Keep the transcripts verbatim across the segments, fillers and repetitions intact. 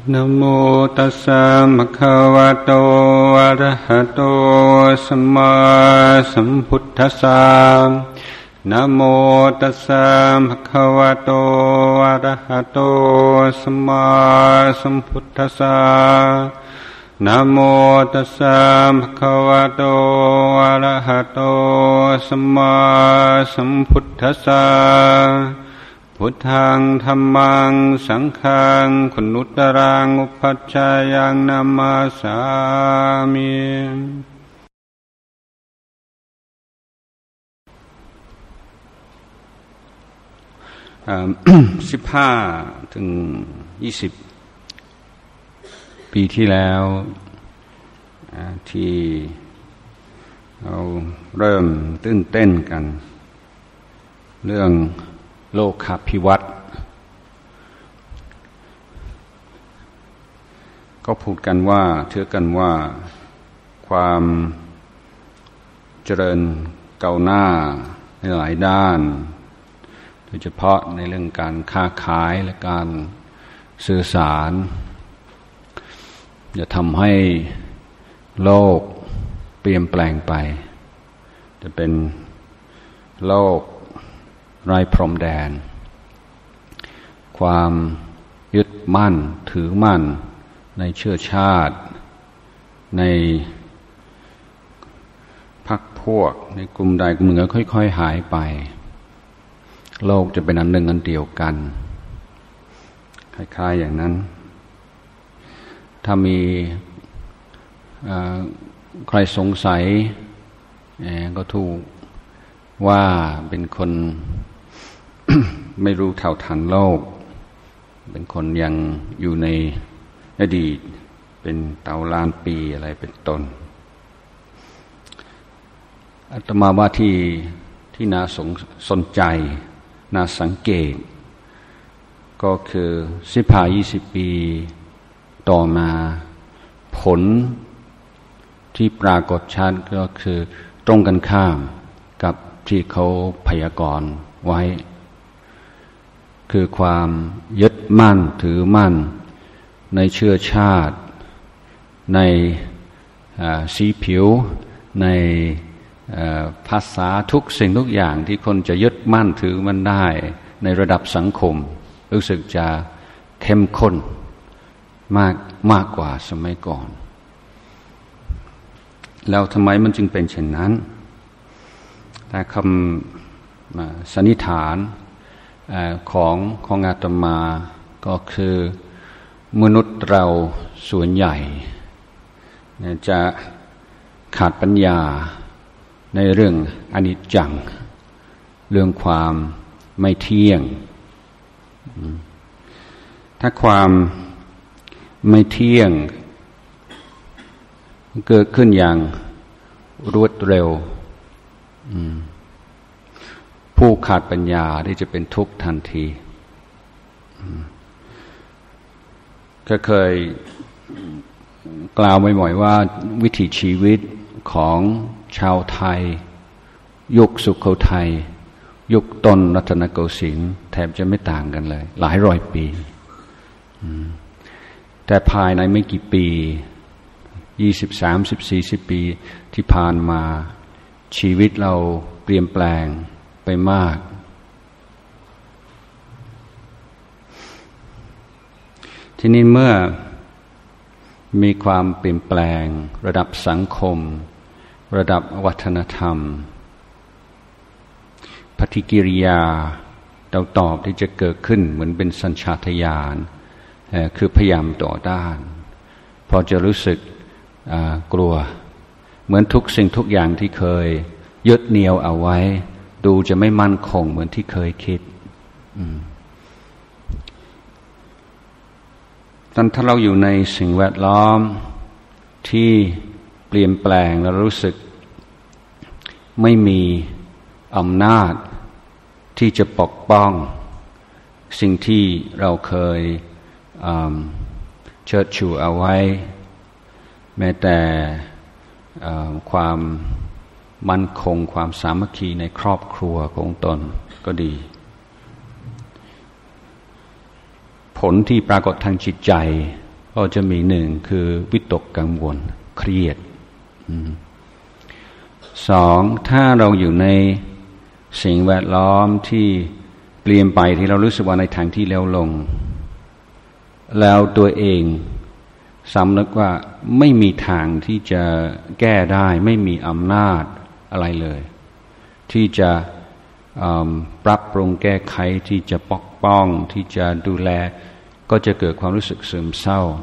นะโมตัสสะภะคะวะโตอะระหะโตสัมมาสัมพุทธัสสะนะโมตัสสะภะคะวะโตอะระหะโตสัมมาสัมพุทธัสสะนะโมตัสสะภะคะวะโตอะระหะโตสัมมาสัมพุทธัสสะพุทธังธัมมังสังฆังคุณุตตรังอุปัชฌายังนามาสามิสิบห้าถึงยี่สิบปีที่แล้วที่เราเริ่มตื่นเต้นกันเรื่องโลกาภิวัตน์ก็พูดกันว่าเชื่อกันว่าความเจริญก้าวหน้าในหลายด้านโดยเฉพาะในเรื่องการค้าขายและการสื่อสารจะทำให้โลกเปลี่ยนแปลงไปจะเป็นโลกไร้พรมแดนความยึดมั่นถือมั่นในเชื้อชาติในพรรคพวกในกลุ่มใดกลุ่มหนึ่งก็ค่อยๆหายไปโลกจะเป็นอันหนึ่งอันเดียวกันคล้ายๆอย่างนั้นถ้ามีใครสงสัยก็ถูกว่าเป็นคน ไม่รู้เท่าทันโลกเป็นคนยังอยู่ในอดีตเป็นเต่าล้านปีอะไรเป็นต้นอาตมาว่าที่ที่น่าสนสนใจน่าสังเกตก็คือสิบห้ายี่สิบปีต่อมาผลที่ปรากฏชัดก็คือตรงกันข้ามกับที่เขาพยากรณ์ไว้คือความยึดมั่นถือมั่นในเชื้อชาติในสีผิวในภาษาทุกสิ่งทุกอย่างที่คนจะยึดมั่นถือมันได้ในระดับสังคมรู้สึกจะเข้มข้นมากมากกว่าสมัยก่อนแล้วทำไมมันจึงเป็นเช่นนั้นแต่คำสันนิษฐานของของอาตมาก็คือมนุษย์เราส่วนใหญ่จะขาดปัญญาในเรื่องอนิจจังเรื่องความไม่เที่ยงถ้าความไม่เที่ยงเกิดขึ้นอย่างรวดเร็วผู้ขาดปัญญาที่จะเป็นทุกข์ทันทีก็เคยกล่าวบ่อยๆว่าวิถีชีวิตของชาวไทยยุคสุโขทัยยุคต้นรัตนโกสินทร์แทบจะไม่ต่างกันเลยหลายร้อยปีแต่ภายในไม่กี่ปียี่สิบสามสิบสี่สิบปีที่ผ่านมาชีวิตเราเปลี่ยนแปลงไปมากทีนี้เมื่อมีความเปลี่ยนแปลงระดับสังคมระดับวัฒนธรรมปฏิกิริยาเราตอบที่จะเกิดขึ้นเหมือนเป็นสัญชาตญาณคือพยายามต่อต้านพอจะรู้สึกกลัวเหมือนทุกสิ่งทุกอย่างที่เคยยึดเหนี่ยวเอาไว้ดูจะไม่มั่นคงเหมือนที่เคยคิดตอนถ้าเราอยู่ในสิ่งแวดล้อมที่เปลี่ยนแปลงแล้วรู้สึกไม่มีอำนาจที่จะปกป้องสิ่งที่เราเคยเชิดชูเอาไว้แม้แต่ความมั่นคงความสามัคคีในครอบครัวของตนก็ดีผลที่ปรากฏทางจิตใจก็จะมีหนึ่งคือวิตกกังวลเครียดสองถ้าเราอยู่ในสิ่งแวดล้อมที่เปลี่ยนไปที่เรารู้สึกว่าในทางที่เลวลงแล้วตัวเองสำนึกว่าไม่มีทางที่จะแก้ได้ไม่มีอำนาจอะไรเลยที่จะปรับปรุงแก้ไขที่จะปกป้องที่จะดูแลก็จะเกิดความรู้สึกซึมเศร้า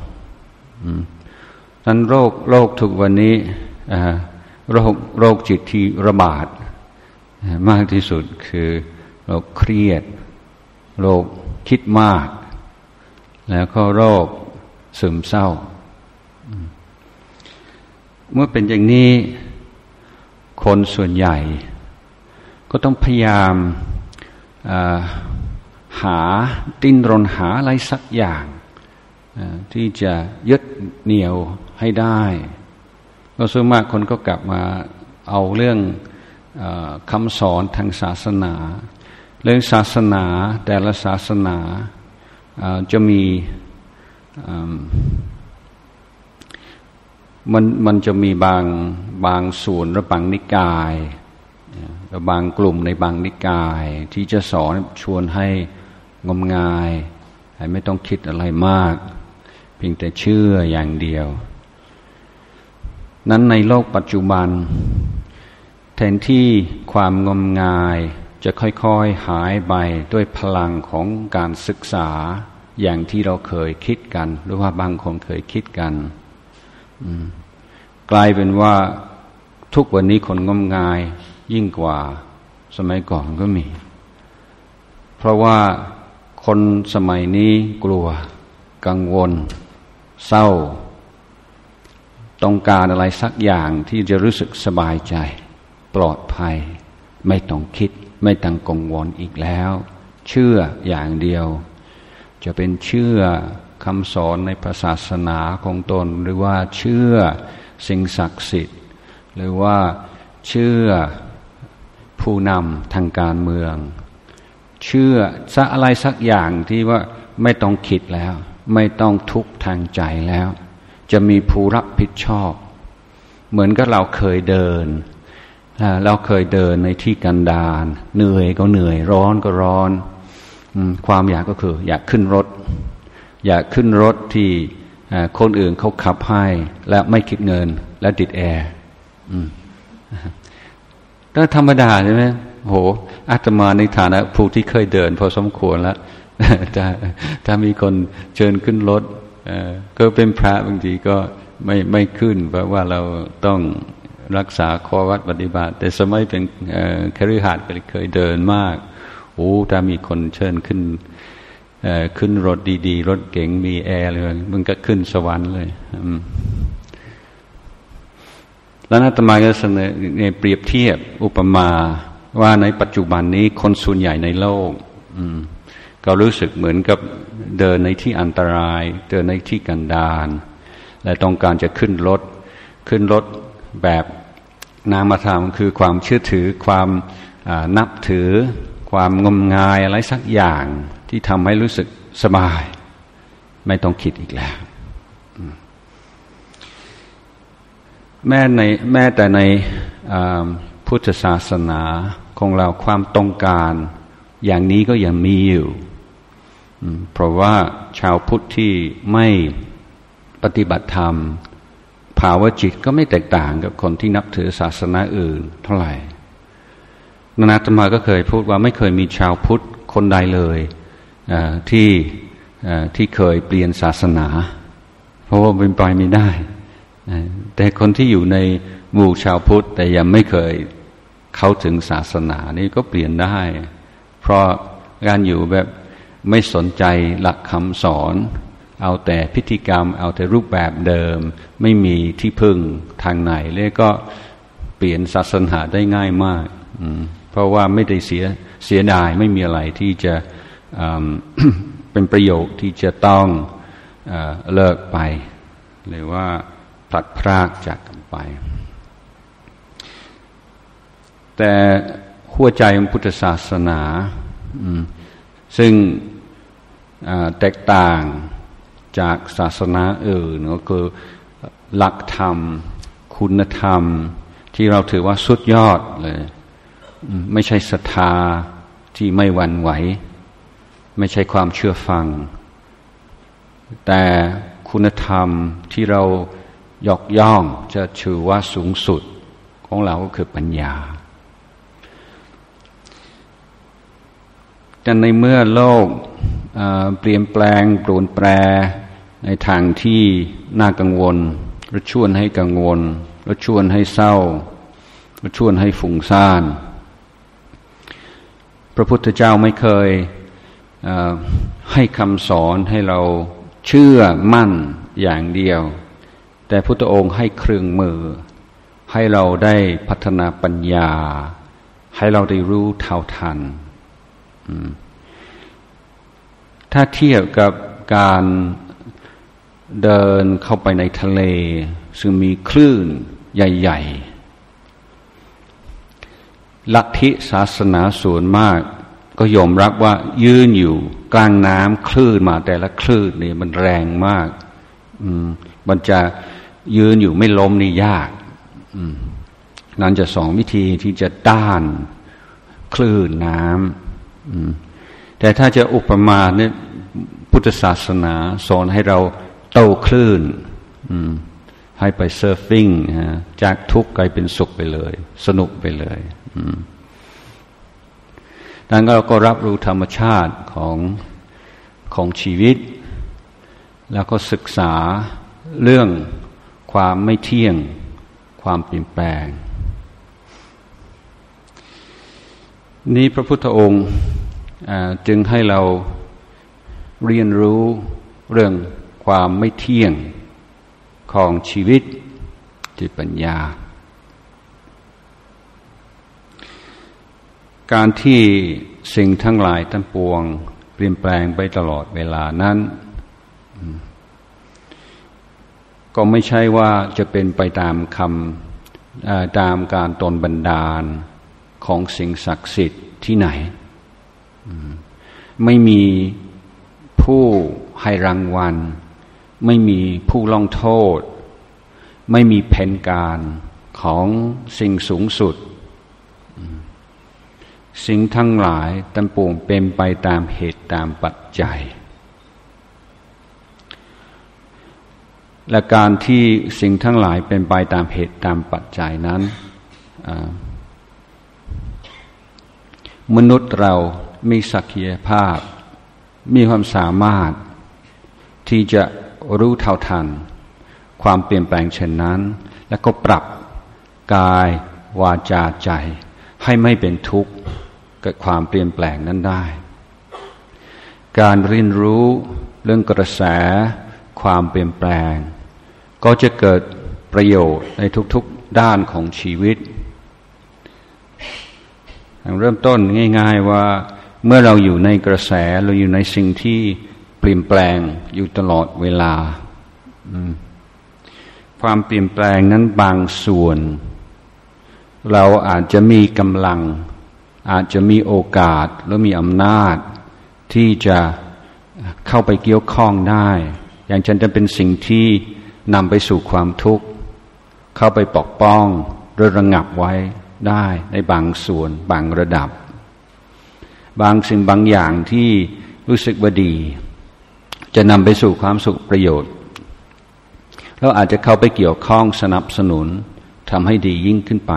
นั้นโรคโรคทุกวันนี้โรคโรคจิตที่ระบาดมากที่สุดคือโรคเครียดโรคคิดมากแล้วก็โรคซึมเศร้าเมื่อเป็นอย่างนี้คนส่วนใหญ่ก็ต้องพยายามหาดิ้นรนหาอะไรสักอย่างที่จะยึดเหนี่ยวให้ได้ก็ส่วนมากคนก็กลับมาเอาเรื่องคำสอนทางศาสนาเรื่องศาสนาแต่ละศาสนาจะมีมันมันจะมีบางบางส่วนหรือบางนิกายบางกลุ่มในบางนิกายที่จะสอนชวนให้งมงายให้ไม่ต้องคิดอะไรมากเพียงแต่เชื่ออย่างเดียวนั้นในโลกปัจจุบันแทนที่ความงมงายจะค่อยๆหายไปด้วยพลังของการศึกษาอย่างที่เราเคยคิดกันหรือว่าบางคนเคยคิดกันกลายเป็นว่าทุกวันนี้คนงมงายยิ่งกว่าสมัยก่อนก็มีเพราะว่าคนสมัยนี้กลัวกังวลเศร้าต้องการอะไรสักอย่างที่จะรู้สึกสบายใจปลอดภัยไม่ต้องคิดไม่ต้องกังวลอีกแล้วเชื่ออย่างเดียวจะเป็นเชื่อคำสอนในศาสนาของตนหรือว่าเชื่อสิ่งศักดิ์สิทธิ์หรือว่าเชื่อผู้นำทางการเมืองเชื่อสักอะไรสักอย่างที่ว่าไม่ต้องคิดแล้วไม่ต้องทุกข์ทางใจแล้วจะมีผู้รับผิดชอบเหมือนกับเราเคยเดินเราเคยเดินในที่กันดารเหนื่อยก็เหนื่อยร้อนก็ร้อนความอยากก็คืออยากขึ้นรถอยากขึ้นรถที่คนอื่นเขาขับให้และไม่คิดเงินและติดแอร์ก็ธรรมดาใช่ไหมโหอาตมาในฐานะผู้ที่เคยเดินพอสมควรแล้วถ้าถ้ามีคนเชิญขึ้นรถก็เป็นพระบางทีก็ไม่ไม่ขึ้นเพราะว่าเราต้องรักษาข้อวัดปฏิบัติแต่สมัยเป็นคฤหัสถ์ก็เคยเดินมากโอ้ถ้ามีคนเชิญขึ้นขึ้นรถดีๆรถเก๋งมีแอร์เลยมันก็ขึ้นสวรรค์เลยแล้วอาตมาก็เสนอในเปรียบเทียบอุปมาว่าในปัจจุบันนี้คนส่วนใหญ่ในโลกก็รู้สึกเหมือนกับเดินในที่อันตรายเดินในที่กันดารและต้องการจะขึ้นรถขึ้นรถแบบนามธรรมคือความเชื่อถือความนับถือความงมงายอะไรสักอย่างที่ทำให้รู้สึกสบายไม่ต้องคิดอีกแล้วแม้ในแม้แต่ในพุทธศาสนาของเราความต้องการอย่างนี้ก็ยังมีอยู่เพราะว่าชาวพุทธที่ไม่ปฏิบัติธรรมภาวะจิตก็ไม่แตกต่างกับคนที่นับถือศาสนาอื่นเท่าไหร่นาตมาก็เคยพูดว่าไม่เคยมีชาวพุทธคนใดเลยที่ที่เคยเปลี่ยนศาสนาเพราะว่าเป็นไปไม่ได้แต่คนที่อยู่ในหมู่ชาวพุทธแต่ยังไม่เคยเข้าถึงศาสนานี่ก็เปลี่ยนได้เพราะการอยู่แบบไม่สนใจหลักคำสอนเอาแต่พิธีกรรมเอาแต่รูปแบบเดิมไม่มีที่พึ่งทางไหนเลยก็เปลี่ยนศาสนาได้ง่ายมากเพราะว่าไม่ได้เสียเสียดายไม่มีอะไรที่จะ เป็นประโยชน์ที่จะต้องเลิกไปหรือว่าพลัดพรากจากกันไปแต่หัวใจของพุทธศาสนาซึ่งแตกต่างจากศาสนาอื่นก็คือหลักธรรมคุณธรรมที่เราถือว่าสุดยอดเลยไม่ใช่ศรัทธาที่ไม่หวั่นไหวไม่ใช่ความเชื่อฟังแต่คุณธรรมที่เรายกย่องจะถือว่าสูงสุดของเราก็คือปัญญาแต่ในเมื่อโลกเปลี่ยนแปลงโปรนแปรในทางที่น่ากังวลหรือชวนให้กังวลหรือชวนให้เศร้าหรือชวนให้ฟุ้งซ่านพระพุทธเจ้าไม่เคยให้คำสอนให้เราเชื่อมั่นอย่างเดียวแต่พุทธองค์ให้เครื่องมือให้เราได้พัฒนาปัญญาให้เราได้รู้เท่าทันถ้าเทียบกับการเดินเข้าไปในทะเลซึ่งมีคลื่นใหญ่ๆลัทธิศาสนาส่วนมากก็ยอมรับว่ายืนอยู่กลางน้ำคลื่นมาแต่ละคลื่นนี่มันแรงมากมันจะยืนอยู่ไม่ล้มนี่ยากนั่นจะสองวิธีที่จะต้านคลื่นน้ำแต่ถ้าจะอุปมาเนี่ยพุทธศาสนาสอนให้เราโต้คลื่นให้ไปเซิร์ฟฟิ้งจากทุกข์กลายเป็นสุขไปเลยสนุกไปเลยดังนั้นเราก็รับรู้ธรรมชาติของของชีวิตแล้วก็ศึกษาเรื่องความไม่เที่ยงความเปลี่ยนแปลงนี้พระพุทธองค์จึงให้เราเรียนรู้เรื่องความไม่เที่ยงของชีวิตที่ปัญญาการที่สิ่งทั้งหลายทั้งปวงเปลี่ยนแปลงไปตลอดเวลานั้นก็ไม่ใช่ว่าจะเป็นไปตามคำตามการตนบันดาลของสิ่งศักดิ์สิทธิ์ที่ไหนไม่มีผู้ให้รางวัลไม่มีผู้ลงโทษไม่มีแผนการของสิ่งสูงสุดสิ่งทั้งหลายทั้งปวงเป็นไปตามเหตุตามปัจจัยและการที่สิ่งทั้งหลายเป็นไปตามเหตุตามปัจจัยนั้นมนุษย์เรามีศักยภาพมีความสามารถที่จะรู้เท่าทันความเปลี่ยนแปลงเช่นนั้นแล้วก็ปรับกายวาจาใจให้ไม่เป็นทุกข์กับความเปลี่ยนแปลงนั้นได้การเรียนรู้เรื่องกระแสความเปลี่ยนแปลงก็จะเกิดประโยชน์ในทุกๆด้านของชีวิตเริ่มต้นง่ายๆว่าเมื่อเราอยู่ในกระแสเราอยู่ในสิ่งที่เปลี่ยนแปลงอยู่ตลอดเวลาความเปลี่ยนแปลงนั้นบางส่วนเราอาจจะมีกำลังอาจจะมีโอกาสหรือมีอำนาจที่จะเข้าไปเกี่ยวข้องได้อย่างเช่นจะเป็นสิ่งที่นำไปสู่ความทุกข์เข้าไปปกป้องหรือระงับไว้ได้ในบางส่วนบางระดับบางสิ่งบางอย่างที่รู้สึกว่าดีจะนำไปสู่ความสุขประโยชน์เราอาจจะเข้าไปเกี่ยวข้องสนับสนุนทำให้ดียิ่งขึ้นไป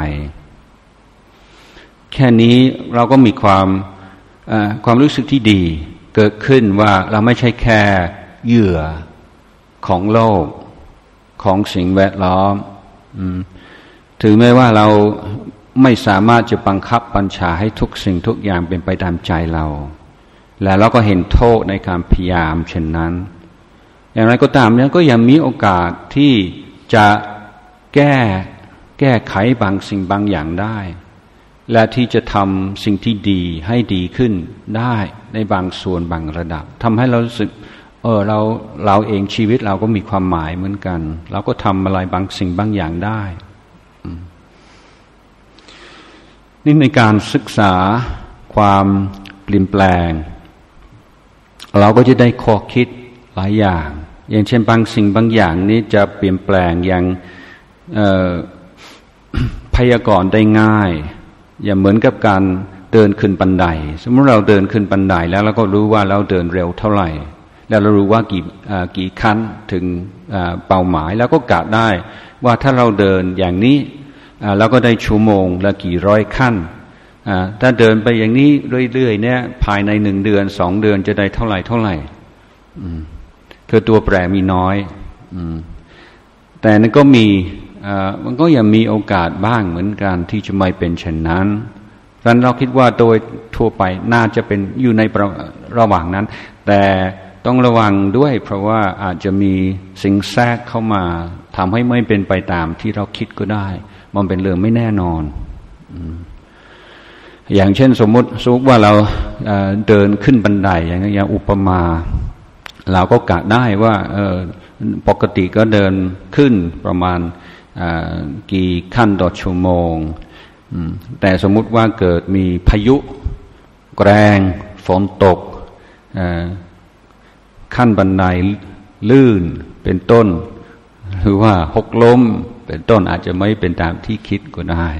แค่นี้เราก็มีความความรู้สึกที่ดีเกิดขึ้นว่าเราไม่ใช่แค่เหยื่อของโลกของสิ่งแวดล้อมถึงแม้ว่าเราไม่สามารถจะบังคับบัญชาให้ทุกสิ่งทุกอย่างเป็นไปตามใจเราและเราก็เห็นโทษในการพยายามเช่นนั้นอย่างไรก็ตามเนี่ยก็ยังมีโอกาสที่จะแก้แก้ไขบางสิ่งบางอย่างได้และที่จะทำสิ่งที่ดีให้ดีขึ้นได้ในบางส่วนบางระดับทำให้เรารู้สึกเออเราเราเองชีวิตเราก็มีความหมายเหมือนกันเราก็ทำอะไรบางสิ่งบางอย่างได้นี่ในการศึกษาความเปลี่ยนแปลงเราก็จะได้ข้อคิดหลายอย่างอย่างเช่นบางสิ่งบางอย่างนี้จะเปลี่ยนแปลงอย่างพยากรณ์ได้ง่ายอย่าเหมือนกับการเดินขึ้นบันไดสมมติเราเดินขึ้นบันไดแล้วเราก็รู้ว่าเราเดินเร็วเท่าไหร่แล้วเรารู้ว่ากี่กี่ขั้นถึงเป้าหมายแล้วก็กะได้ว่าถ้าเราเดินอย่างนี้เราก็ได้ชั่วโมงละกี่ร้อยขั้นถ้าเดินไปอย่างนี้เรื่อยๆเนี่ยภายในหนึ่งเดือนสองเดือนจะได้เท่าไหร่เท่าไหร่คือตัวแปรมีน้อยแต่นั้นก็มีมันก็ยังมีโอกาสบ้างเหมือนกันที่จะไม่เป็นเช่นนั้นดังนั้นเราคิดว่าโดยทั่วไปน่าจะเป็นอยู่ในระหว่างนั้นแต่ต้องระวังด้วยเพราะว่าอาจจะมีสิ่งแทรกเข้ามาทำให้ไม่เป็นไปตามที่เราคิดก็ได้มันเป็นเรื่องไม่แน่นอนอย่างเช่นสมมติสมมติว่าเราเดินขึ้นบันไดอย่างอย่างอุปมาเราก็กะได้ว่าปกติก็เดินขึ้นประมาณกี่ขั้นต่อชั่วโมงแต่สมมุติว่าเกิดมีพายุแรงฝนตกขั้นบันไดลื่นเป็นต้นหรือว่าหกล้มเป็นต้นอาจจะไม่เป็นตามที่คิดก็ได้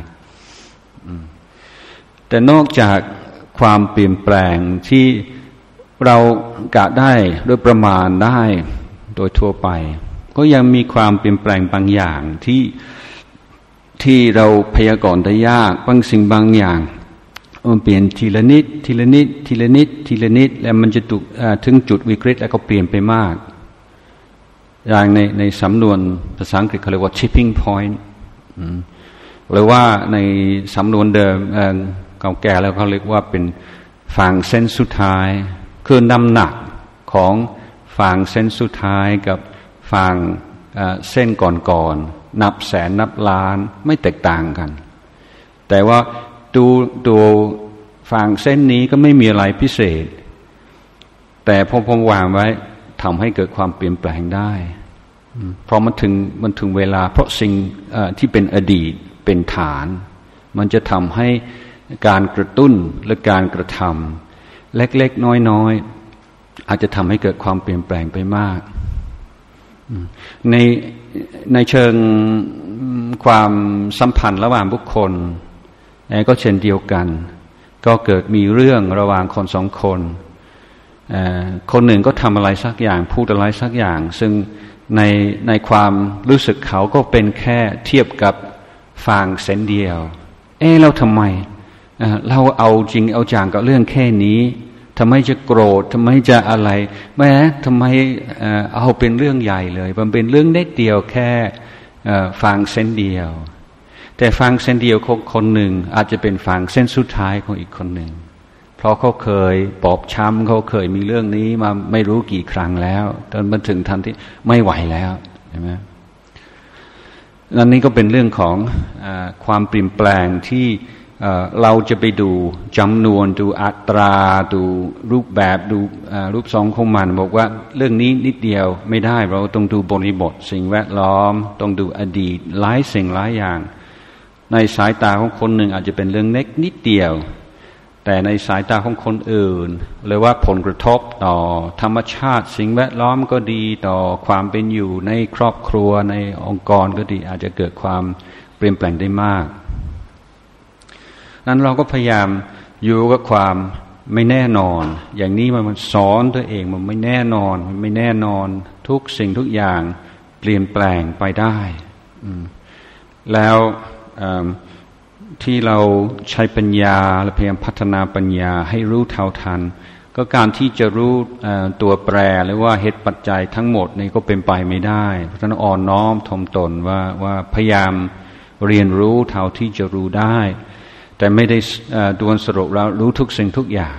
แต่นอกจากความเปลี่ยนแปลงที่เรากะได้ด้วยประมาณได้โดยทั่วไปก็ยังมีความเปลี่ยนแปลงบางอย่างที่ที่เราพยากรณ์ได้ยากบางสิ่งบางอย่างมันเปลี่ยนทีละนิดทีละนิดทีละนิดทีละนิดแล้วมันจะถึงจุดวิกฤตแล้วก็เปลี่ยนไปมากอย่างในในสำนวนภาษาอังกฤษเขาเรียกว่า tipping point หรือว่าในสำนวนเดิมเก่าแก่แล้วเขาเรียกว่าเป็นฝั่งเส้นสุดท้ายคือน้ำหนักของฝั่งเส้นสุดท้ายกับฝั่งเส้นก่อนๆนับแสนนับล้านไม่แตกต่างกันแต่ว่าดูดูฝั่งเส้นนี้ก็ไม่มีอะไรพิเศษแต่พอผมวางไว้ทำให้เกิดความเปลี่ยนแปลงได้เพราะมันถึงมันถึงเวลาเพราะสิ่งที่เป็นอดีตเป็นฐานมันจะทำให้การกระตุ้นและการกระทำเล็กๆน้อยๆอาจจะทำให้เกิดความเปลี่ยนแปลงไปมากในในเชิงความสัมพันธ์ระหว่างบุคคลก็เช่นเดียวกันก็เกิดมีเรื่องระหว่างคนสองคนคนหนึ่งก็ทำอะไรสักอย่างพูดอะไรสักอย่างซึ่งในในความรู้สึกเขาก็เป็นแค่เทียบกับฟางเส้นเดียวเอ๊ะเราทำไมเราเอาจริงเอาจังกับเรื่องแค่นี้ทำไมจะโกรธทำไมจะอะไรแม้ทำไมเอาเป็นเรื่องใหญ่เลยมันเป็นเรื่องเล็กเดียวแค่ฟางเส้นเดียวแต่ฟางเส้นเดียวของคนหนึ่งอาจจะเป็นฟางเส้นสุดท้ายของอีกคนหนึ่งเพราะเขาเคยบอบช้ำเขาเคยมีเรื่องนี้มาไม่รู้กี่ครั้งแล้วจนมาถึงทันที่ไม่ไหวแล้วใช่ไหมนั่นนี่ก็เป็นเรื่องของความเปลี่ยนแปลงที่เราจะไปดูจำนวนดูอัตราดูรูปแบบดูรูปทรงของมันบอกว่าเรื่องนี้นิดเดียวไม่ได้เราต้องดูบริบทสิ่งแวดล้อมต้องดูอดีตหลายสิ่งหลายอย่างในสายตาของคนหนึ่งอาจจะเป็นเรื่องเล็กนิดเดียวแต่ในสายตาของคนอื่นหรือว่าผลกระทบต่อธรรมชาติสิ่งแวดล้อมก็ดีต่อความเป็นอยู่ในครอบครัวในองค์กรก็ดีอาจจะเกิดความเปลี่ยนแปลงได้มากนั้นเราก็พยายามอยู่กับความไม่แน่นอนอย่างนี้มันสอนตัวเองมันไม่แน่นอนมันไม่แน่นอนทุกสิ่งทุกอย่างเปลี่ยนแปลงไปได้แล้วที่เราใช้ปัญญาและพยายามพัฒนาปัญญาให้รู้เท่าทันก็การที่จะรู้ตัวแปรหรือว่าเหตุปัจจัยทั้งหมดนี่ก็เป็นไปไม่ได้เพราะฉะนั้นอ่อนน้อมถ่อมตนว่าว่าพยายามเรียนรู้เท่าที่จะรู้ได้แต่ไม่ได้ด่วนสรุปเรารู้ทุกสิ่งทุกอย่าง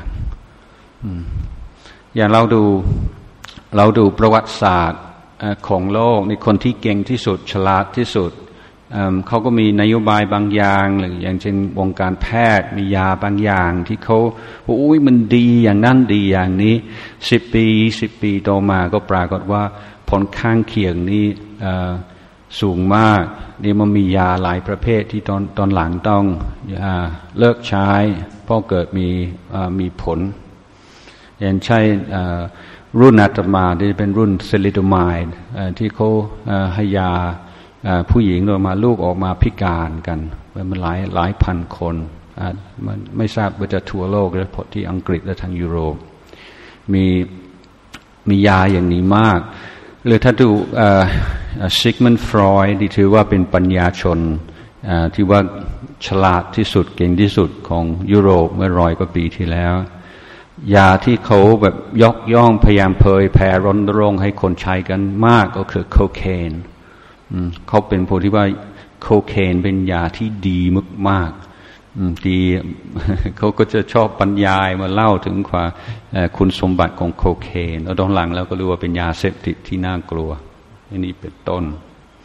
อย่างเราดูเราดูประวัติศาสตร์ของโลกในคนที่เก่งที่สุดฉลาดที่สุดเขาก็มีนโยบายบางอย่างหรืออย่างเช่นวงการแพทย์มียาบางอย่างที่เขาโอ้ยมันดีอย่างนั้นดีอย่างนี้สิบปีสิบปีต่อมาก็ปรากฏว่าผลข้างเคียงนี้สูงมากนี่มันมียาหลายประเภทที่ตอนตอนหลังต้องเลิกใช้เพราะเกิดมีมีผลอย่างใช่รุ่นอาตมาที่เป็นรุ่นเซลิโดไมด์ที่เขาให้ยาผู้หญิงออกมาลูกออกมาพิการกันมันหลายหลายพันคนมันไม่ทราบว่าจะทั่วโลกหรือพอที่อังกฤษและทางยุโรปมีมียาอย่างนี้มากหรือถ้าดูซิกมันด์ฟรอยด์ที่ถือว่าเป็นปัญญาชนที่ว่าฉลาดที่สุดเก่งที่สุดของยุโรปเมื่อร้อยกว่าปีที่แล้วยาที่เขาแบบยกย่องพยายามเผยแผ่รณรงค์ให้คนใช้กันมากก็คือโคเคนเขาเป็นผู้ที่ว่าโคเคนเป็นยาที่ดีมากๆดีเขาก็จะชอบบรรยายมาเล่าถึงความคุณสมบัติของโคเคนแล้วตอนหลังแล้วก็รู้ว่าเป็นยาเสพติดที่น่ากลัวอันนี้เป็นต้น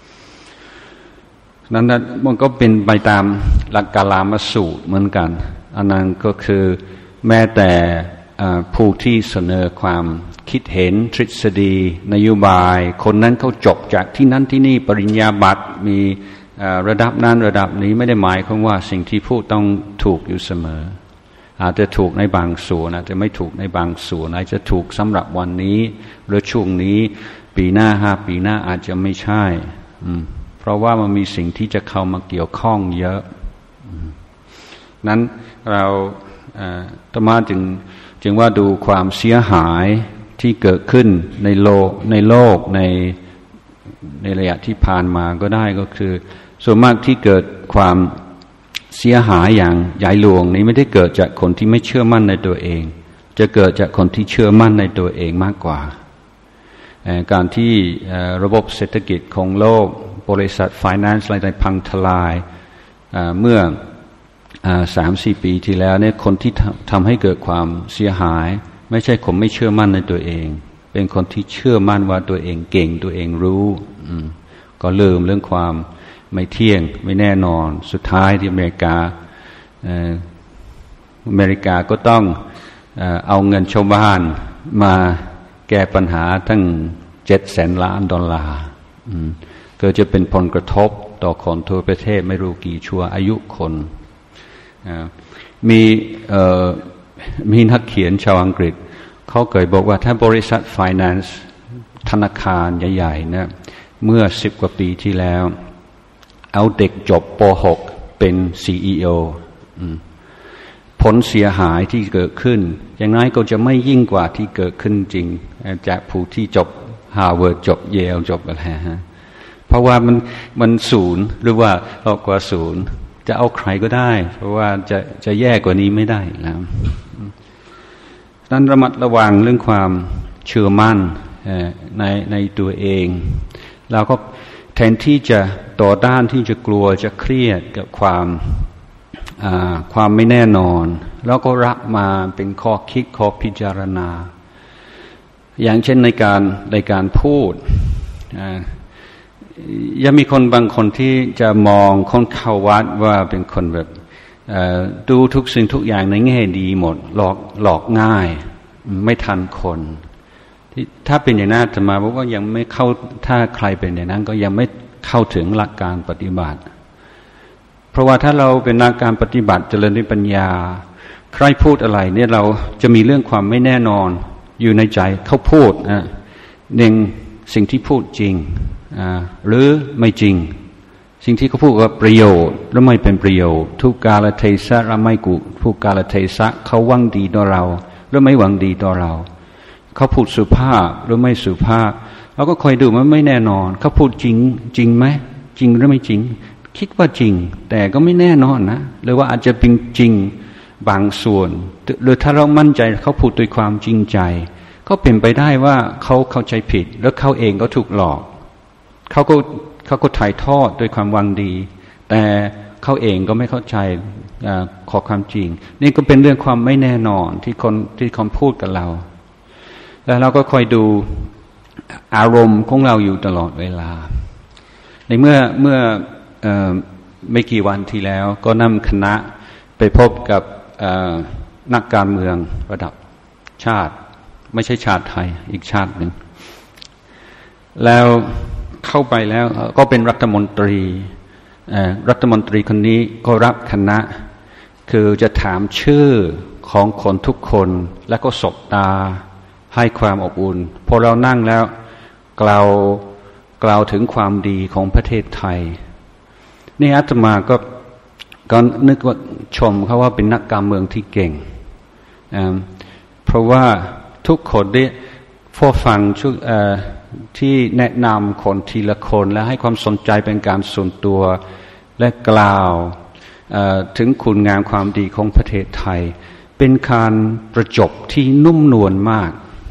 นั้นมันก็เป็นไปตามหลักกาลามสูตรเหมือนกันอันนั้นก็คือแม้แต่ผู้ที่เสนอความคิดเห็นทฤษฎีนโยบายคนนั้นเขาจบจากที่นั้นที่นี่ปริญญาบัตรมีระดับนั้นระดับนี้ไม่ได้หมายความว่าสิ่งที่พูดต้องถูกอยู่เสมออาจจะถูกในบางส่วนอาจจะไม่ถูกในบางส่วนอาจจะถูกสำหรับวันนี้หรือช่วงนี้ปีหน้าห้าปีหน้าอาจจะไม่ใช่เพราะว่ามันมีสิ่งที่จะเข้ามาเกี่ยวข้องเยอะนั้นเราต้องมาจึงจึงว่าดูความเสียหายที่เกิดขึ้นในโลกในโลกในในระยะที่ผ่านมาก็ได้ก็คือส่วนมากที่เกิดความเสียหายอย่างใหญ่หลวงนี้ไม่ได้เกิดจากคนที่ไม่เชื่อมั่นในตัวเองจะเกิดจากคนที่เชื่อมั่นในตัวเองมากกว่าการที่ระบบเศรษฐกิจของโลกบริษัท finance อะไรต่างพังทลายเมื่อสามสี่ปีที่แล้วเนี่ยคนที่ทำให้เกิดความเสียหายไม่ใช่คนไม่เชื่อมั่นในตัวเองเป็นคนที่เชื่อมั่นว่าตัวเองเก่งตัวเองรู้ก็ลืมเรื่องความไม่เที่ยงไม่แน่นอนสุดท้ายที่อเมริกาอเมริกาก็ต้องเอาเงินชาวบ้านมาแก้ปัญหาตั้งเจ็ดแสนล้านดอลลาร์ก็จะเป็นผลกระทบต่อคนทั่วประเทศไม่รู้กี่ชั่วอายุคนมีมีนักเขียนชาวอังกฤษเขาเคยบอกว่าถ้าบริษัท finance ธนาคารใหญ่ๆนะเมื่อสิบกว่าปีที่แล้วเอาเด็กจบป.หก เป็น ซี อี โอ ผลเสียหายที่เกิดขึ้นอย่างน้อยก็จะไม่ยิ่งกว่าที่เกิดขึ้นจริงจากผู้ที่จบฮาร์วาร์ดจบเยลจบอะไรฮะเพราะว่ามันมันศูนย์หรือว่าลดกว่าศูนย์จะเอาใครก็ได้เพราะว่าจะจะแย่กว่านี้ไม่ได้แล้วนั้นระมัดระวังเรื่องความเชื่อมั่นในในตัวเองเราก็แทนที่จะต่อด้านที่จะกลัวจะเครียดกับความความไม่แน่นอนแล้วก็รับมาเป็นข้อคิดข้อพิจารณาอย่างเช่นในการในการพูดยังมีคนบางคนที่จะมองคนเข้าวัดว่าเป็นคนแบบดูทุกสิ่งทุกอย่างในแง่ดีหมดหลอกหลอกง่ายไม่ทันคนถ้าเป็นอย่างนั้นจะมาบอกว่ายังไม่เข้าถ้าใครเป็นอย่างนั้นก็ยังไม่เข้าถึงหลักการปฏิบัติเพราะว่าถ้าเราเป็นนักการปฏิบัติเจริญด้วยปัญญาใครพูดอะไรเนี่ยเราจะมีเรื่องความไม่แน่นอนอยู่ในใจเขาพูดนะหนึ่งสิ่งที่พูดจริงหรือไม่จริงสิ่งที่เขาพูดว่าประโยชน์หรือไม่เป็นประโยชน์ทุกกาลเทศะหรือไม่กุทุกกาลเทศะเขาหวังดีต่อเราหรือไม่หวังดีต่อเราเขาพูดสุภาพหรือไม่สุภาพเราก็คอยดูมันไม่แน่นอนเขาพูดจริงจริงไหมจริงหรือไม่จริงคิดว่าจริงแต่ก็ไม่แน่นอนนะหรือว่าอาจจะเป็นจริงบางส่วนหรือถ้าเรามั่นใจเขาพูดด้วยความจริงใจก็เป็นไปได้ว่าเขาเข้าใจผิดแล้วเขาเองก็ถูกหลอกเขาก็เขาก็ถ่ายทอดด้วยความหวังดีแต่เขาเองก็ไม่เข้าใจขอความจริงนี่ก็เป็นเรื่องความไม่แน่นอนที่คนที่คนพูดกับเราแล้วเราก็คอยดูอารมณ์ของเราอยู่ตลอดเวลาในเมื่อเมื่อไม่กี่วันที่แล้วก็นำคณะไปพบกับนักการเมืองระดับชาติไม่ใช่ชาติไทยอีกชาติหนึ่งแล้วเข้าไปแล้วก็เป็นรัฐมนตรีรัฐมนตรีคนนี้ก็รับคณะคือจะถามชื่อของคนทุกคนแล้วก็สบตาให้ความอบอุ่นพอเรานั่งแล้วกล่าวกล่าวถึงความดีของประเทศไทยนี่อาตมาก็ก็นึกว่าชมเขาว่าเป็นนักการเมืองที่เก่งเพราะว่าทุกคนได้พอฟังชุที่แนะนำคนทีละคนและให้ความสนใจเป็นการส่วนตัวและกล่าวถึงคุณงามความดีของประเทศไทยเป็นการประจบที่นุ่มนวลมาก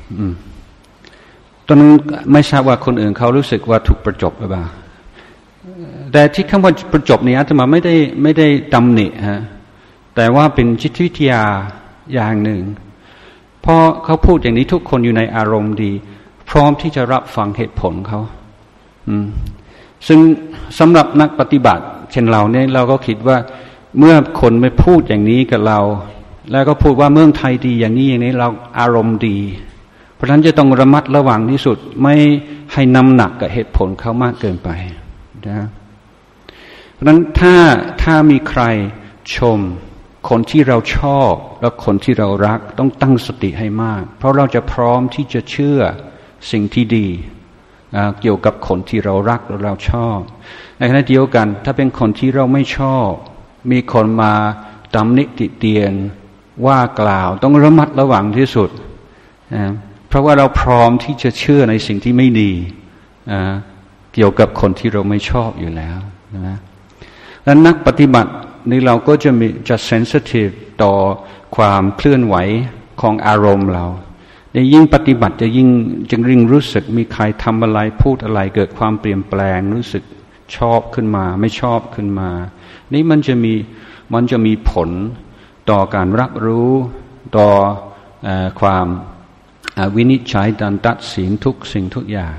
ตอนนั้นไม่ทราบว่าคนอื่นเขารู้สึกว่าถูกประจบหรือเปล่าแต่ที่คำว่าประจบนี้อาตมาไม่ได้ไม่ได้ตำหนิฮะแต่ว่าเป็นจิตวิทยาอย่างหนึ่งพอเขาพูดอย่างนี้ทุกคนอยู่ในอารมณ์ดีพร้อมที่จะรับฟังเหตุผลเขาซึ่งสำหรับนักปฏิบัติเช่นเราเนี่ยเราก็คิดว่าเมื่อคนไม่พูดอย่างนี้กับเราแล้วก็พูดว่าเมืองไทยดีอย่างนี้อย่างนี้เราอารมณ์ดีเพราะฉะนั้นจะต้องระมัดระวังที่สุดไม่ให้น้ำหนักกับเหตุผลเขามากเกินไปนะเพราะฉะนั้นถ้าถ้ามีใครชมคนที่เราชอบและคนที่เรารักต้องตั้งสติให้มากเพราะเราจะพร้อมที่จะเชื่อสิ่งที่ดีเกี่ยวกับคนที่เรารักและเราชอบในขณะเดียวกันถ้าเป็นคนที่เราไม่ชอบมีคนมาตำหนิติเตียนว่ากล่าวต้องระมัดระวังที่สุดเพราะว่าเราพร้อมที่จะเชื่อในสิ่งที่ไม่ดีเกี่ยวกับคนที่เราไม่ชอบอยู่แล้วนะและนักปฏิบัตินี่เราก็จะมีจะเซนซิทีฟต่อความเคลื่อนไหวของอารมณ์เราในยิ่งปฏิบัติจะยิ่งจึงริ่งรู้สึกมีใครทำอะไรพูดอะไรเกิดความเปลี่ยนแปลงรู้สึกชอบขึ้นมาไม่ชอบขึ้นมานี่มันจะมีมันจะมีผลต่อการรับรู้ต่อเอ่อความวินิจฉัยการตัดสินทุกสิ่งทุกอย่าง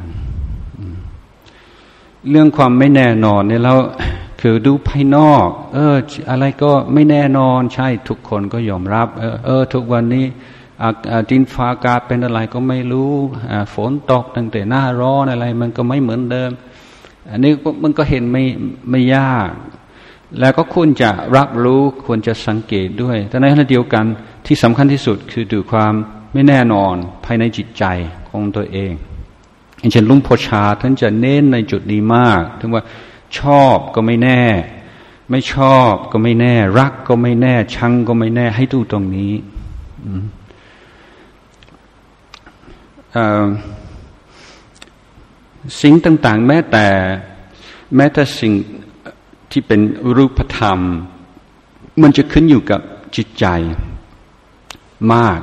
เรื่องความไม่แน่นอนเนี่ยเราคือดูภายนอกเอออะไรก็ไม่แน่นอนใช่ทุกคนก็ยอมรับเออเออทุกวันนี้ดินฟ้าอากาศเป็นอะไรก็ไม่รู้ฝนตกตั้งแต่หน้าร้อนอะไรมันก็ไม่เหมือนเดิมอันนี้มันก็เห็นไม่ไม่ยากแล้วก็ควรจะรับรู้ควรจะสังเกตด้วยแต่ในขณะเดียวกันที่สำคัญที่สุดคือดูความไม่แน่นอนภายในจิตใจของตัวเองอย่างเช่นหลวงพ่อชาท่านจะเน้นในจุดนี้มากถึงว่าชอบก็ไม่แน่ไม่ชอบก็ไม่แน่รักก็ไม่แน่ชังก็ไม่แน่ให้ดูตรงนี้สิ่งต่างๆแม้แต่แม้แต่สิ่งที่เป็นรูปธรรมมันจะขึ้นอยู่กับจิตใจมาก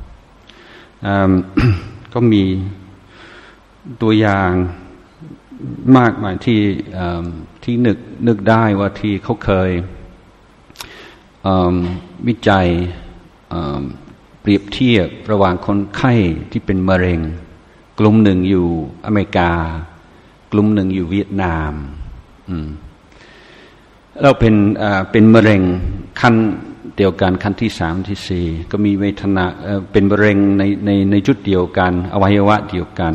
ก็มีตัวอย่างมากมายที่ที่นึกนึกได้ว่าที่เขาเคยวิจัยเปรียบเทียบระหว่างคนไข้ที่เป็นมะเร็งกลุ่มหนึ่งอยู่อเมริกากลุ่มหนึ่งอยู่เวียดนามเราเป็นเป็นมะเร็งขั้นเดียวกันขั้นที่สามที่สี่ก็มีเวทนาเป็นมะเร็งในในในจุดเดียวกันอวัยวะเดียวกัน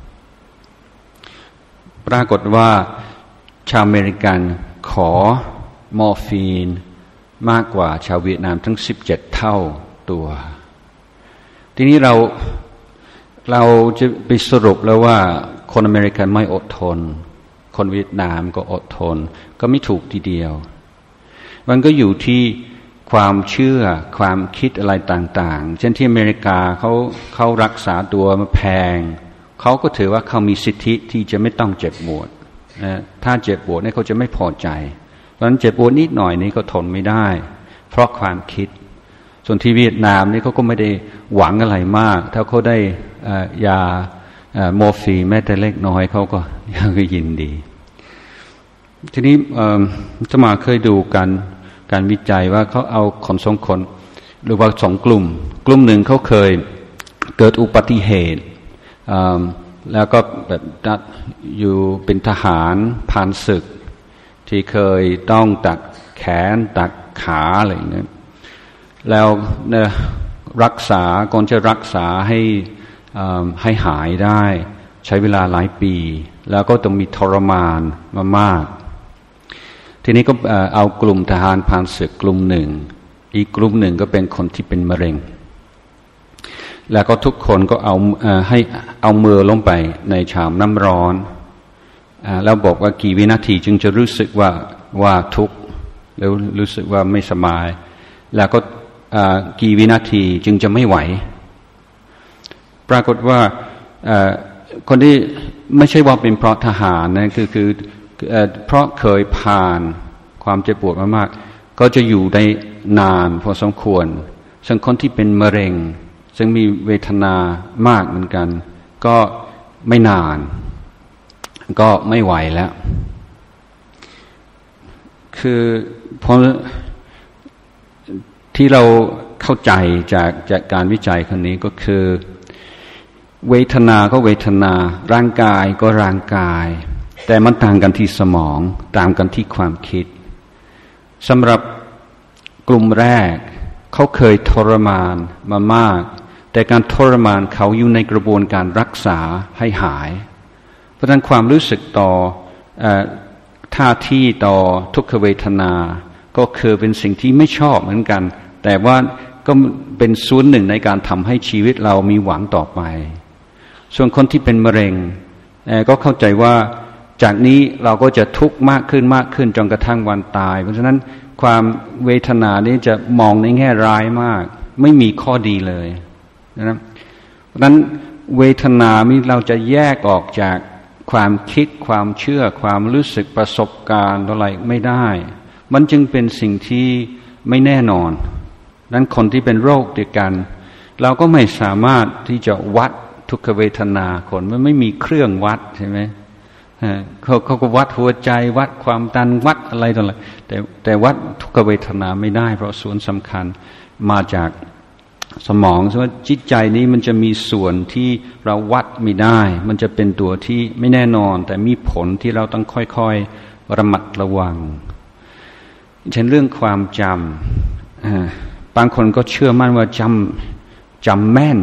ปรากฏว่าชาวอเมริกันขอมอร์ฟีนมากกว่าชาวเวียดนามทั้งสิบเจ็ดเท่าตัวทีนี้เราเราจะไปสรุปแล้วว่าคนอเมริกันไม่อดทนคนเวียดนามก็อดทนก็ไม่ถูกทีเดียวมันก็อยู่ที่ความเชื่อความคิดอะไรต่างๆเช่นที่อเมริกาเขาเขารักษาตัวมาแพงเขาก็ถือว่าเขามีสิทธิที่จะไม่ต้องเจ็บปวดนะถ้าเจ็บปวดเนี่ยเขาจะไม่พอใจเพราะฉะนั้นเจ็บปวดนิดหน่อยนี้ก็ทนไม่ได้เพราะความคิดส่วนที่เวียดนามนี่เขาก็ไม่ได้หวังอะไรมากถ้าเขาได้ยาโมอร์ฟีนแม้แต่เล็กน้อยเขาก็ยังก็ยินดีทีนี้จะมาเคยดูกันการวิจัยว่าเขาเอาคนสองคนหรือว่าสองกลุ่มกลุ่มหนึ่งเขาเคยเกิดอุบัติเหตุแล้วก็แบบอยู่เป็นทหารผ่านศึกที่เคยต้องตัดแขนตัดขาอะไรอย่างเงี้ยแล้วรักษาก่อนจะรักษาให้ให้หายได้ใช้เวลาหลายปีแล้วก็ต้องมีทรมานมามากทีนี้ก็เอากลุ่มทหารผ่านศึกกลุ่มหนึ่งอีกกลุ่มหนึ่งก็เป็นคนที่เป็นมะเร็งแล้วก็ทุกคนก็เอาเอ่อให้เอามือลงไปในชามน้ำร้อนอ่าแล้วบอกว่ากี่วินาทีจึงจะรู้สึกว่าว่าทุกข์แล้วรู้สึกว่าไม่สบายแล้วก็อ่ากี่วินาทีจึงจะไม่ไหวปรากฏว่าอ่าคนที่ไม่ใช่ว่าเป็นเพราะทหารนะคือคือเอ่อเพราะเคยผ่านความเจ็บปวดมากๆก็จะอยู่ได้นานพอสมควรส่วนคนที่เป็นมะเร็งซึ่งมีเวทนามากเหมือนกันก็ไม่นานก็ไม่ไหวแล้วคือเพราะที่เราเข้าใจจากจากการวิจัยครั้งนี้ก็คือเวทนาก็เวทนาร่างกายก็ร่างกายแต่มันต่างกันที่สมองต่างกันที่ความคิดสำหรับกลุ่มแรกเขาเคยทรมานมามากแต่การทรมานเขาอยู่ในกระบวนการรักษาให้หายเพราะฉะนั้นความรู้สึกต่อเอ่อท่าทีต่อทุกขเวทนาก็คือเป็นสิ่งที่ไม่ชอบเหมือนกันแต่ว่าก็เป็นส่วนหนึ่งในการทำให้ชีวิตเรามีหวังต่อไปส่วนคนที่เป็นมะเร็งก็เข้าใจว่าจากนี้เราก็จะทุกข์มากขึ้นมากขึ้นจนกระทั่งวันตายเพราะฉะนั้นความเวทนานี้จะมองในแง่ร้ายมากไม่มีข้อดีเลยนะครับเพราะฉะนั้นเวทนานี้เราจะแยกออกจากความคิดความเชื่อความรู้สึกประสบการณ์อะไรไม่ได้มันจึงเป็นสิ่งที่ไม่แน่นอนนั้นคนที่เป็นโรคเดียวกันเราก็ไม่สามารถที่จะวัดทุกขเวทนาคนมันไม่มีเครื่องวัดใช่ไหมเขาเขาก็วัดหัวใจวัดความดันวัดอะไรต่ออะไรแต่แต่วัดทุกขเวทนาไม่ได้เพราะส่วนสำคัญมาจากสมองเพราะว่าจิตใจนี้มันจะมีส่วนที่เราวัดไม่ได้มันจะเป็นตัวที่ไม่แน่นอนแต่มีผลที่เราต้องค่อยๆระมัดระวังเช่นเรื่องความจำบางคนก็เชื่อมั่นว่าจำจำแม่น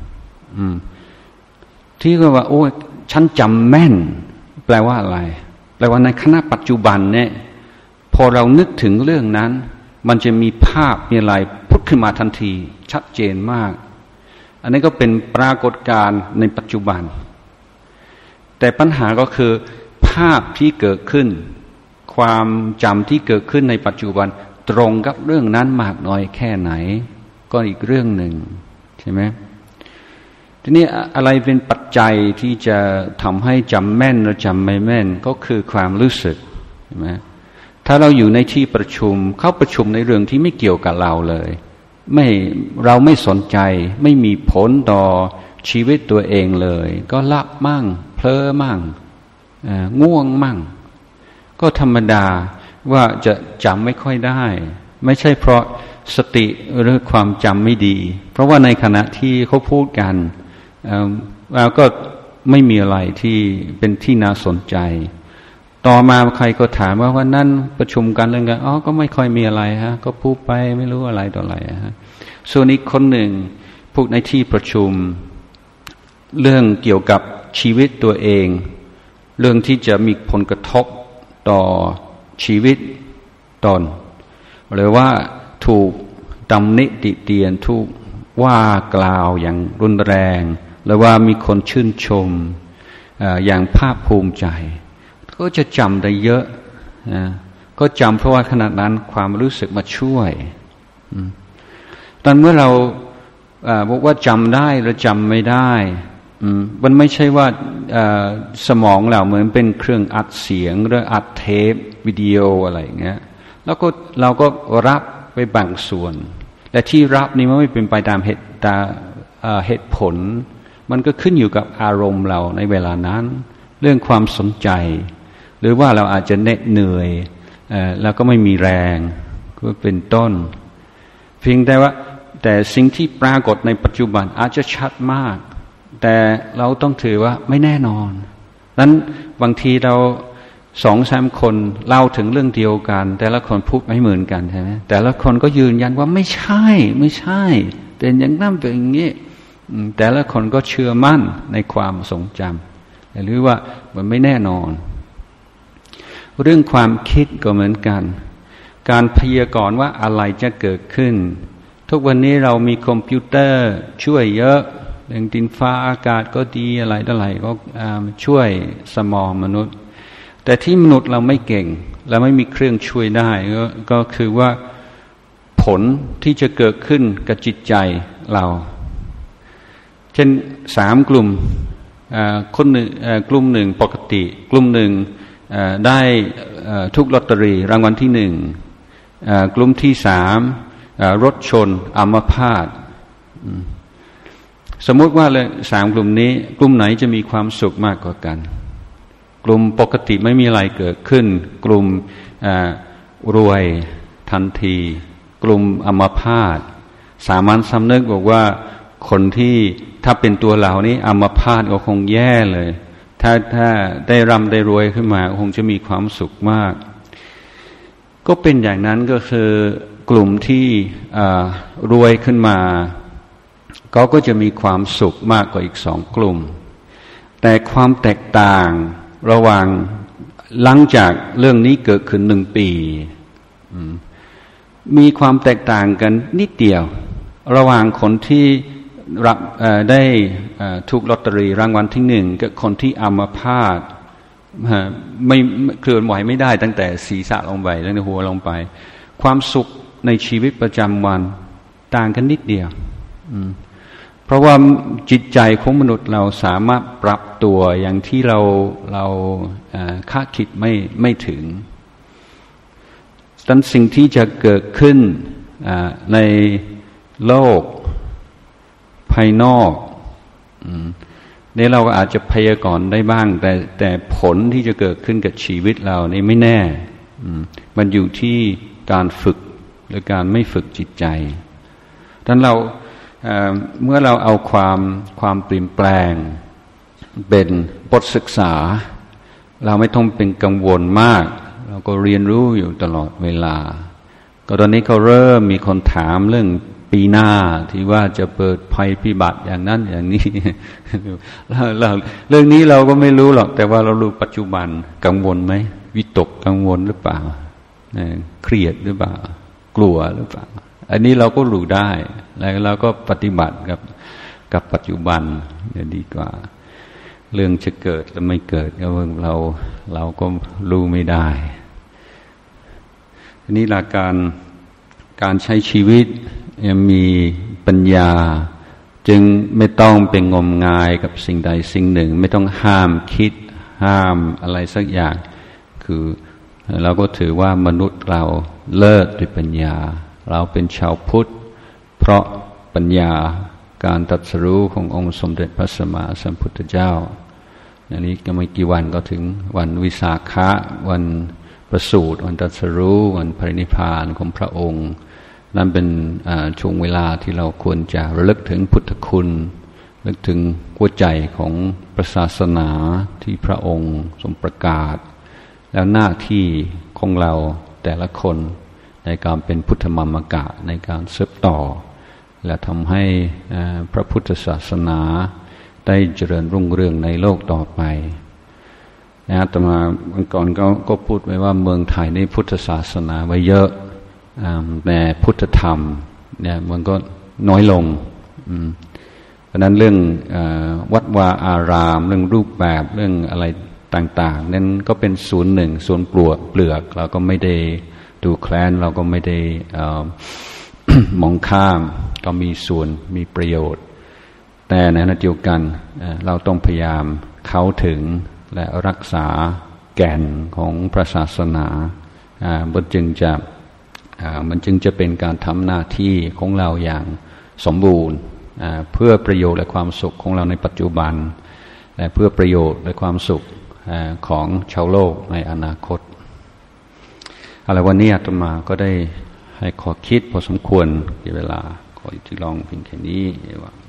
ที่ก็ว่าโอ้ฉันจำแม่นแปลว่าอะไรแปลว่าในขณะปัจจุบันเนี่ยพอเรานึกถึงเรื่องนั้นมันจะมีภาพมีอะไรพุทธขึ้นมาทันทีชัดเจนมากอันนี้ก็เป็นปรากฏการณ์ในปัจจุบันแต่ปัญหาก็คือภาพที่เกิดขึ้นความจำที่เกิดขึ้นในปัจจุบันตรงกับเรื่องนั้นมากน้อยแค่ไหนก็อีกเรื่องหนึ่งใช่ไหมทีนี้อะไรเป็นปัจจัยที่จะทำให้จำแม่นหรือจำไม่แม่นก็คือความรู้สึกใช่ไหมถ้าเราอยู่ในที่ประชุมเข้าประชุมในเรื่องที่ไม่เกี่ยวกับเราเลยไม่เราไม่สนใจไม่มีผลต่อชีวิตตัวเองเลยก็หลับมั่งเพลอมั่งง่วงมั่งก็ธรรมดาว่าจะจำไม่ค่อยได้ไม่ใช่เพราะสติหรือความจำไม่ดีเพราะว่าในขณะที่เขาพูดกันเราก็ไม่มีอะไรที่เป็นที่น่าสนใจต่อมาใครก็ถามว่าวันนั้นประชุมกันเรื่องกันอ๋อก็ไม่ค่อยมีอะไรฮะก็พูดไปไม่รู้อะไรต่ออะไรฮะส่วนอีกคนหนึ่งพูดในที่ประชุมเรื่องเกี่ยวกับชีวิตตัวเองเรื่องที่จะมีผลกระทบต่อชีวิตตนหรือว่าถูกตำหนิติเตียนถูกว่ากล่าวอย่างรุนแรงหรือว่ามีคนชื่นชมอย่างภาคภูมิใจก็จะจำได้เยอะนะก็จำเพราะว่าขณะนั้นความรู้สึกมาช่วยตอนเมื่อเราบอกว่าจำได้หรือจำไม่ได้มันไม่ใช่ว่าสมองเราเหมือนเป็นเครื่องอัดเสียงหรืออัดเทปวิดีโออะไรอย่างเงี้ยแล้วก็เราก็รับไปบางส่วนแต่ที่รับนี่มันไม่เป็นไปตามเหตุตาเหตุผลมันก็ขึ้นอยู่กับอารมณ์เราในเวลานั้นเรื่องความสนใจหรือว่าเราอาจจะเหน็ดเหนื่อยแล้วก็ไม่มีแรงก็เป็นต้นเพียงแต่ว่าแต่สิ่งที่ปรากฏในปัจจุบันอาจจะชัดมากแต่เราต้องถือว่าไม่แน่นอนนั้นบางทีเราสองสามคนเล่าถึงเรื่องเดียวกันแต่ละคนพูดไม่เหมือนกันใช่ไหมแต่ละคนก็ยืนยันว่าไม่ใช่ไม่ใช่เป็นอย่างนั้นเป็นอย่างนี้แต่ละคนก็เชื่อมั่นในความทรงจำหรือว่ามันไม่แน่นอนเรื่องความคิดก็เหมือนกันการพยากรณ์ว่าอะไรจะเกิดขึ้นทุกวันนี้เรามีคอมพิวเตอร์ช่วยเยอะเรื่องดินฟ้าอากาศก็ดีอะไรต่ออะไรก็ช่วยสมองมนุษย์แต่ที่มนุษย์เราไม่เก่งและไม่มีเครื่องช่วยได้ก็ก็คือว่าผลที่จะเกิดขึ้นกับจิตใจเราเช่นสามกลุ่มคนหนึ่งกลุ่มหนึ่งปกติกลุ่มหนึ่งได้ทุกลอตเตอรี่รางวัลที่หนึ่งกลุ่มที่สามรถชนอัมพาตสมมุติว่าเลยสามกลุ่มนี้กลุ่มไหนจะมีความสุขมากกว่ากันกลุ่มปกติไม่มีอะไรเกิดขึ้นกลุ่มรวยทันทีกลุ่มอัมพาตสามัญสำนึกบอกว่าคนที่ถ้าเป็นตัวเรานี้อัมพาตก็คงแย่เลยถ้าถ้าได้ร่ำได้รวยขึ้นมาคงจะมีความสุขมากก็เป็นอย่างนั้นก็คือกลุ่มที่รวยขึ้นมาก็ก็จะมีความสุขมากกว่าอีกสองกลุ่มแต่ความแตกต่างระหว่างหลังจากเรื่องนี้เกิดขึ้นหนึ่งปีมีความแตกต่างกันนิดเดียวระหว่างคนที่รับได้ถูกลอตเตอรี่รางวัลที่หนึ่งกับคนที่อัมพาตไม่เคลื่อนไหวไม่ได้ตั้งแต่ศีรษะลงไปตั้งแต่หัวลงไปความสุขในชีวิตประจำวันต่างกันนิดเดียวเพราะว่าจิตใจของมนุษย์เราสามารถปรับตัวอย่างที่เราเราคาดคิดไม่ไม่ถึงดังนั้นสิ่งที่จะเกิดขึ้นในโลกภายนอกนี่เราอาจจะพยากรณ์ได้บ้างแต่แต่ผลที่จะเกิดขึ้นกับชีวิตเรานี่ไม่แน่มันอยู่ที่การฝึกหรือการไม่ฝึกจิตใจดังนั้นเราเมื่อเราเอาความความเปลี่ยนแปลงเป็นบทศึกษาเราไม่ต้องเป็นกังวลมากเราก็เรียนรู้อยู่ตลอดเวลาก็ตอนนี้เขาเริ่มมีคนถามเรื่องปีหน้าที่ว่าจะเปิดภัยพิบัติอย่างนั้นอย่างนี้ เราเรื่องนี้เราก็ไม่รู้หรอกแต่ว่าเรารู้ปัจจุบันกังวลไหมวิตกกังวลหรือเปล่าเครียดหรือเปล่ากลัวหรือเปล่าอันนี้เราก็รู้ได้แล้วเราก็ปฏิบัติกับกับปัจจุบันจะดีกว่าเรื่องจะเกิดหรือไม่เกิดก็เราเราก็รู้ไม่ได้ทีนี้หลักการการใช้ชีวิตมีปัญญาจึงไม่ต้องเป็นงมงายกับสิ่งใดสิ่งหนึ่งไม่ต้องห้ามคิดห้ามอะไรสักอย่างคือเราก็ถือว่ามนุษย์เราเลิศด้วยปัญญาเราเป็นชาวพุทธเพราะปัญญาการตรัสรู้ขององค์สมเด็จพระสัมมาสัมพุทธเจ้าอันนี้ก็ไม่กี่วันก็ถึงวันวิสาขะวันประสูติวันตรัสรู้วันปรินิพพานของพระองค์นั่นเป็นช่วงเวลาที่เราควรจะระลึกถึงพุทธคุณระลึกถึงหัวใจของศาสนาที่พระองค์ทรงประกาศแล้วหน้าที่ของเราแต่ละคนในการเป็นพุทธมามกะในการสืบต่อและทำให้พระพุทธศาสนาได้เจริญรุ่งเรืองในโลกต่อไปนะอาตมาเมื่อก่อนก็ก็พูดไว้ว่าเมืองไทยในพุทธศาสนาไว้เยอะแต่พุทธธรรมเนี่ยมันก็น้อยลงเพราะนั้นเรื่องวัดวาอารามเรื่องรูปแบบเรื่องอะไรต่างๆนั้นก็เป็นส่วนหนึ่งส่วนปลวกเปลือกเราก็ไม่ได้ดูแคลนเราก็ไม่ได้ มองข้ามก็มีส่วนมีประโยชน์แต่ในขณะเดียวกันเราต้องพยายามเข้าถึงและรักษาแก่นของพระศาสนามันจึงจะมันจึงจะเป็นการทำหน้าที่ของเราอย่างสมบูรณ์เพื่อประโยชน์และความสุขของเราในปัจจุบันและเพื่อประโยชน์และความสุขของชาวโลกในอนาคตอะไรวันนี้อาตมาก็ได้ให้ขอคิดพอสมควรเวลาขอที่ลองเพียงแค่นี้ว่า